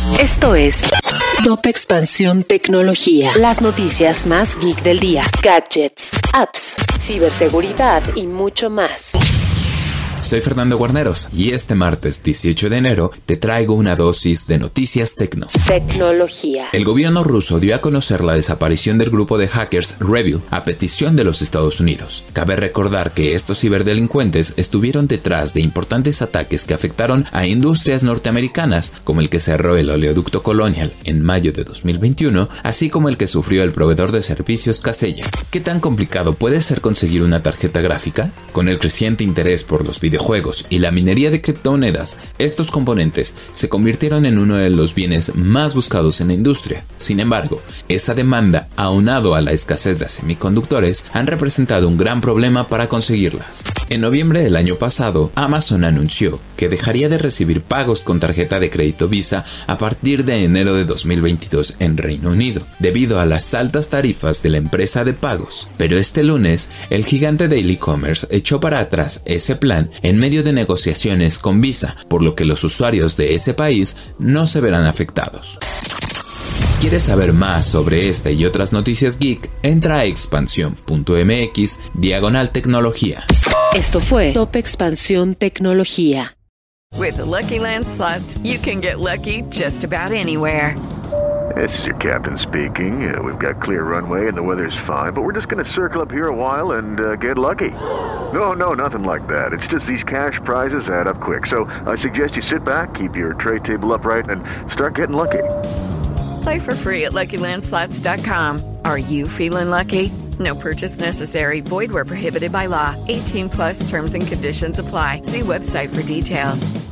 Esto es Top Expansión Tecnología. Las noticias más geek del día. Gadgets, apps, ciberseguridad y mucho más. Soy Fernando Guarneros y este martes 18 de enero te traigo una dosis de noticias tecno. Tecnología. El gobierno ruso dio a conocer la desaparición del grupo de hackers Revil a petición de los Estados Unidos. Cabe recordar que estos ciberdelincuentes estuvieron detrás de importantes ataques que afectaron a industrias norteamericanas, como el que cerró el oleoducto Colonial en mayo de 2021, así como el que sufrió el proveedor de servicios Kaseya. ¿Qué tan complicado puede ser conseguir una tarjeta gráfica? Con el creciente interés por los videojuegos y la minería de criptomonedas, estos componentes se convirtieron en uno de los bienes más buscados en la industria. Sin embargo, esa demanda, aunado a la escasez de semiconductores, han representado un gran problema para conseguirlas. En noviembre del año pasado, Amazon anunció que dejaría de recibir pagos con tarjeta de crédito Visa a partir de enero de 2022 en Reino Unido, debido a las altas tarifas de la empresa de pagos. Pero este lunes, el gigante del e-commerce echó para atrás ese plan en medio de negociaciones con Visa, por lo que los usuarios de ese país no se verán afectados. Si quieres saber más sobre esta y otras noticias geek, entra a expansión.mx/tecnología. Esto fue Top Expansión Tecnología. With the Lucky Land Slots, you can get lucky just about anywhere. This is your captain speaking. We've got clear runway and the weather's fine, but we're just going to circle up here a while and get lucky. No, nothing like that. It's just these cash prizes add up quick. So I suggest you sit back, keep your tray table upright, and start getting lucky. Play for free at LuckyLandSlots.com. Are you feeling lucky? No purchase necessary. Void where prohibited by law. 18+ terms and conditions apply. See website for details.